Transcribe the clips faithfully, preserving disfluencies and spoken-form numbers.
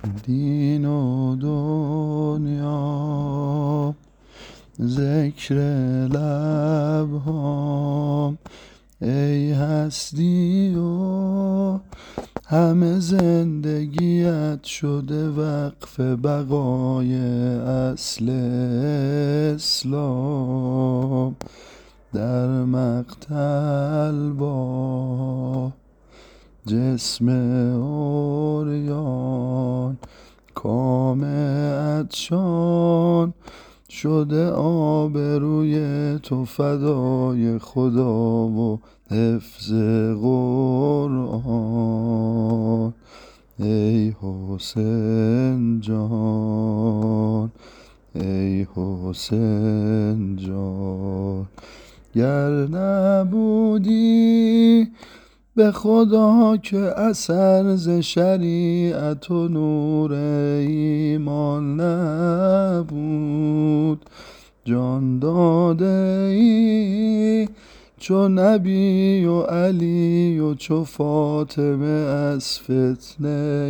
دین و دنیا، ذکر لبهام ای هستی و همه زندگیت شده وقف بقای اصل اسلام. در مقتل با جسم عریان، کام عطشان شده آبروی تو فدای خدا و حفظ قرآن. ای حسین جان، ای حسین جان، گر نبودی به خدا که اثر ز شریعت و نور ایمان نبود. جان داده ای چو نبی و علی و چو فاطمه از فتنه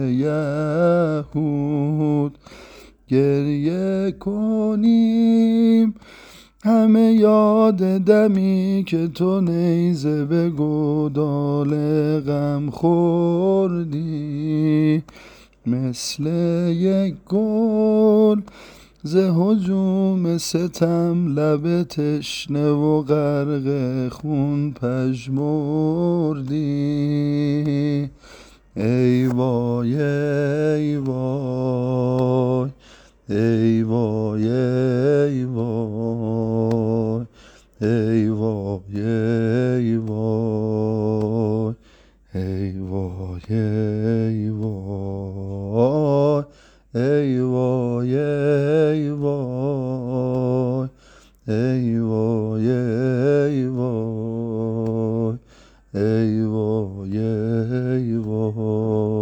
یهود. گریه کنیم همه یاد دمی که تو نیزه به گودال غم خوردی. مثل یک گل ز هجوم ستم لب تشنه و غرق خون پژمردی. ای وای ای وای، ای وای ای وای، ای وای ای وای، ای وای ای وای، ای وای ای وای، ای وای ای وای، ای وای ای وای.